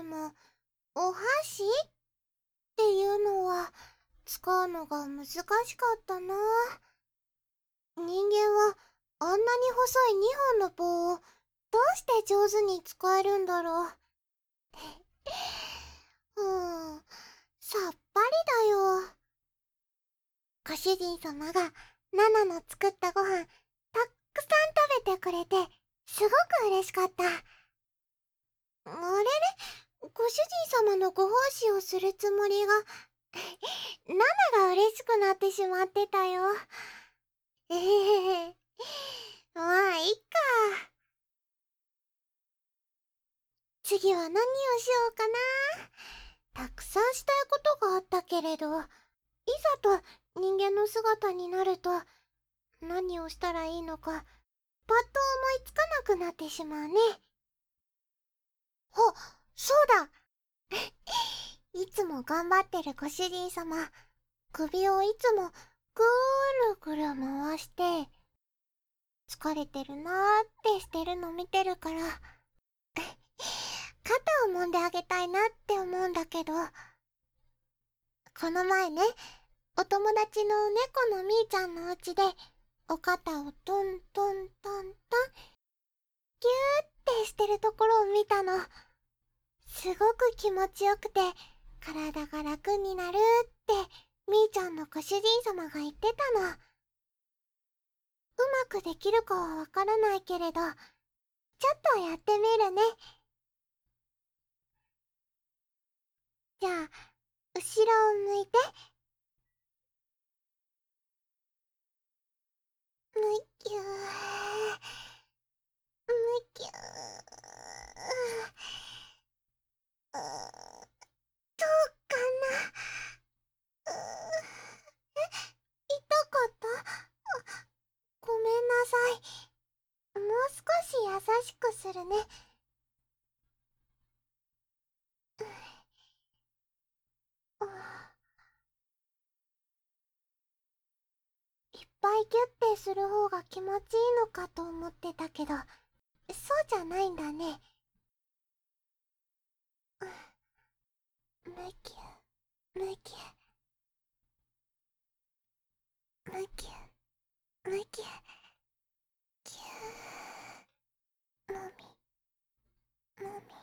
も、お箸っていうのは使うのが難しかったな。人間はあんなに細い2本の棒をどうして上手に使えるんだろう。さっぱりだよ。ご主人様がナナの作ったご飯たっくさん食べてくれてすごく嬉しかった。あれれ、ご主人様のご奉仕をするつもりがナナが嬉しくなってしまってたよ。えへへ。まあいっか。次は何をしようかな。たくさんしたいことがあったけれど、いざと人間の姿になると何をしたらいいのかパッと思いつかなくなってしまうね。あ、そうだ。いつも頑張ってるご主人様、首をいつもぐるぐる回して疲れてるなーってしてるの見てるから肩を揉んであげたいなって思うんだけど、この前ね、お友達の猫のみーちゃんのお家でお肩をトントントントンギューってしてるところを見たの。すごく気持ちよくて体が楽になるってみーちゃんのご主人様が言ってたの。うまくできるかはわからないけれど、ちょっとやってみるね。じゃあ、後ろを向いて。むきゅー。むきゅー。どうかな。痛かった？ごめんなさい。もう少し優しくするね。いっぱいギュッてする方が気持ちいいのかと思ってたけど、そうじゃないんだね。むきゅ、むきゅ、むきゅ、むきゅ、きゅー。もみ、もみ、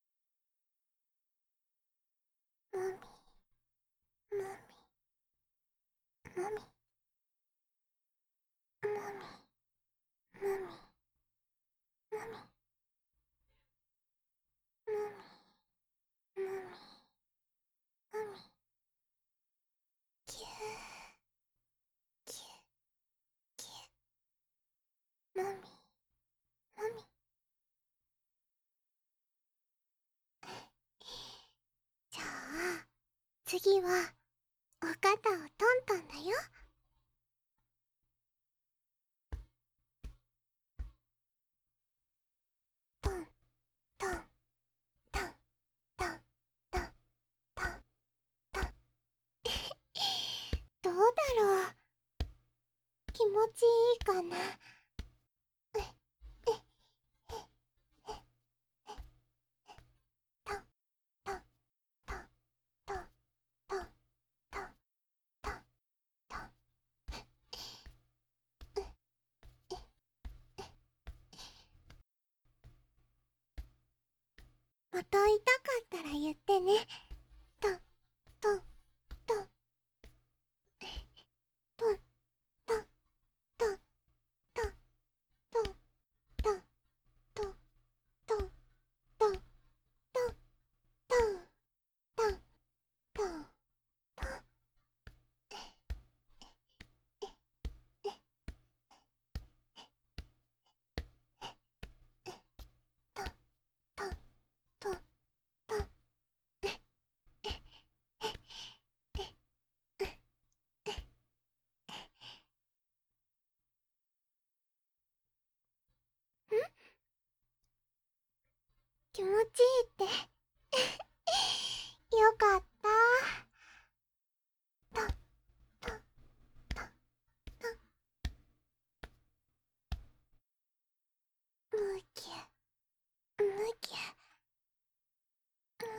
もみ、もみ、もみ、もみ、もみ、もみ、もみ、もみ、きゅー、きゅ、きゅ、もみ、もみ。じゃあ、次は、お肩をトントンだよ。トン、トン、トン、トン、トン、トン、トン。どうだろう。気持ちいいかな。トン、トン、トン、トン、トン、トン、トン、トン。また痛かったら言ってね。トン、トン、トン、トン、トン、トン、トン、トン、トン、トン、トン、トン、トン、トン、トン、トン、トン。トン、トン、トン、トン。気持ちいいってよかった。トン、トン、トン、トン。むきゅ、むきゅ、む